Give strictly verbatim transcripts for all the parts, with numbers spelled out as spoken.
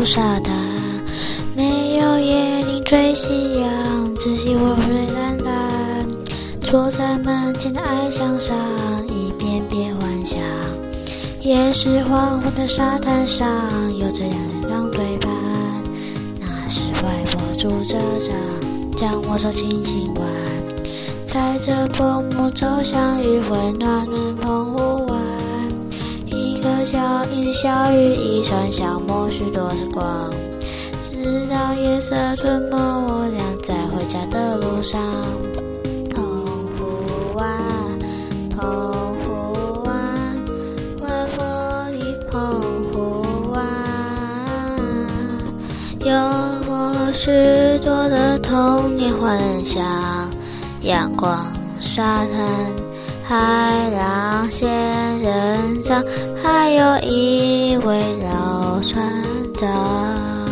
沙滩，没有椰林追夕阳，只系我水蓝蓝。坐在门前的矮墙上，一遍遍幻想。也是黄昏的沙滩上，有着两两对半。那是外婆拄着杖，将我手轻轻挽。踩着薄暮走向余晖暖暖澎湖湾。一个脚印子小雨一串，消磨许多时光。直到夜色吞没我俩在回家的路上。澎湖湾，澎湖湾，外婆的澎湖湾，有我许多的童年幻想。阳光、沙滩、海浪、仙人掌，还有一位老船长。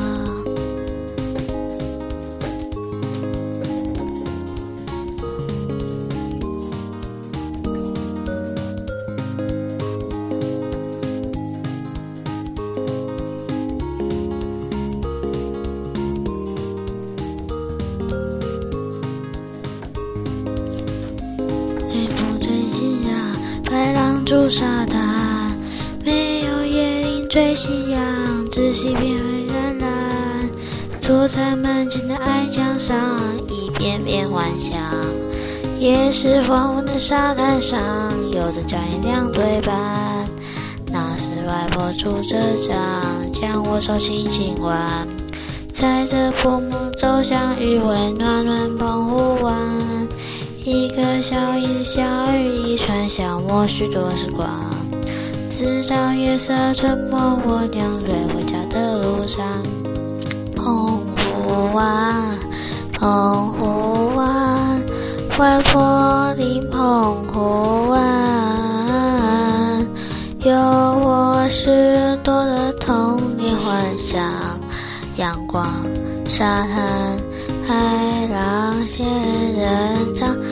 海风吹起呀，白浪逐沙滩，没有椰林追夕阳，只系片水蓝蓝。坐在门前的矮墙上，一遍遍幻想。也是黄昏的沙滩上，有着脚印两对半。那是外婆拄着杖，将我手轻轻挽。踩着薄暮走向余晖暖暖澎湖湾。一个小影子小雨一串，消磨许多时光。直到夜色吞没我俩追回家的路上。澎湖湾，澎湖湾，外婆的澎湖湾，有我许多的童年幻想。阳光、沙滩、海浪、仙人掌，